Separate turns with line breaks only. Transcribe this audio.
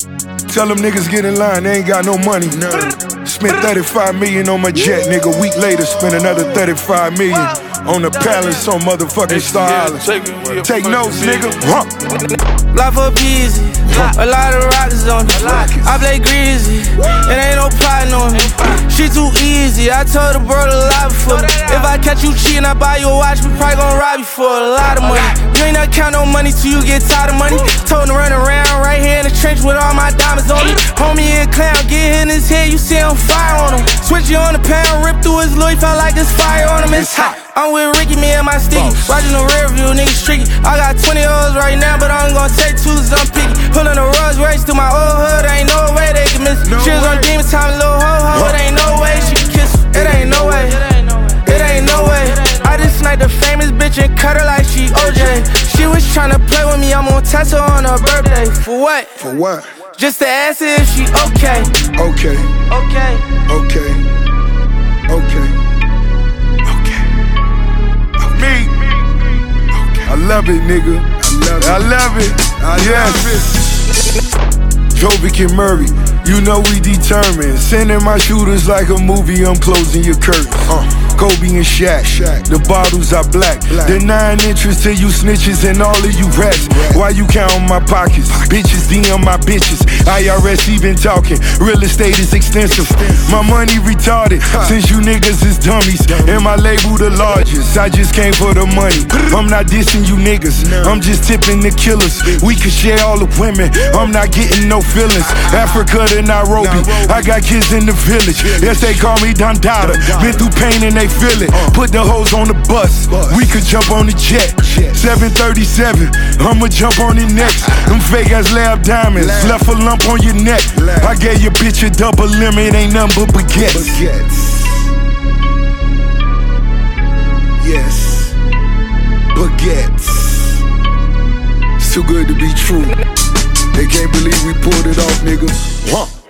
Tell them niggas get in line, they ain't got no money. Spent 35 million on my jet, nigga. Week later, spent another 35 million on the palace on motherfucking Star Island. Take notes, nigga.
Life up easy, a lot of rockets on me. I play greasy, it ain't no plotting on me. She too easy, I told her bro to lie for me. If I catch you cheating, I buy you a watch, we probably gon' rob you for a lot of money. You ain't not count no money till you get tired of money. Told him to run around right here in the trench with all my diamonds on me. Homie and clown, get hit in his head, you see him fire on him. Switch you on the pound, rip through his Louis, felt like it's fire on him, it's hot. I'm with Ricky, me and my sticky. Watching the rear view, niggas tricky. I got 20 O's right now, but I'm gonna take 2 cause I'm picky. Pulling the Rolls Royce through my old hood, ain't no way they can miss. She was on demon time, little ho-ho, it ain't no way she can kiss. It ain't no way, it ain't no way. I just sniped a famous bitch and cut her like she OJ. She was tryna play with me, I'm gonna touch her on her birthday. For what?
For what?
Just to ask her if she okay.
Okay.
Okay.
Okay. Okay. Me. I love it, nigga. I love it. Yes. Jovic and Murray, you know we determined. Sending my shooters like a movie, I'm closing your curtains. Kobe and Shaq, the bottles are black. The 9 inches to you snitches and all of you rats. Why you counting my pockets? Bitches DM my bitches. IRS even talking. Real estate is extensive. My money retarded since you niggas is dummies. And my label the largest. I just came for the money. I'm not dissing you niggas. I'm just tipping the killers. We could share all the women. I'm not getting no feelings. Africa to Nairobi. I got kids in the village. Yes, they call me Don Dada. Been through pain and they feel it. Put the hoes on the bus. We could jump on the jet. 737. I'ma jump on it next. Them fake ass lab diamonds. Left a lump on your neck. I gave your bitch a double limit. Ain't nothing but baguettes. Yes. Baguettes. It's too good to be true. They can't believe we pulled it off, nigga.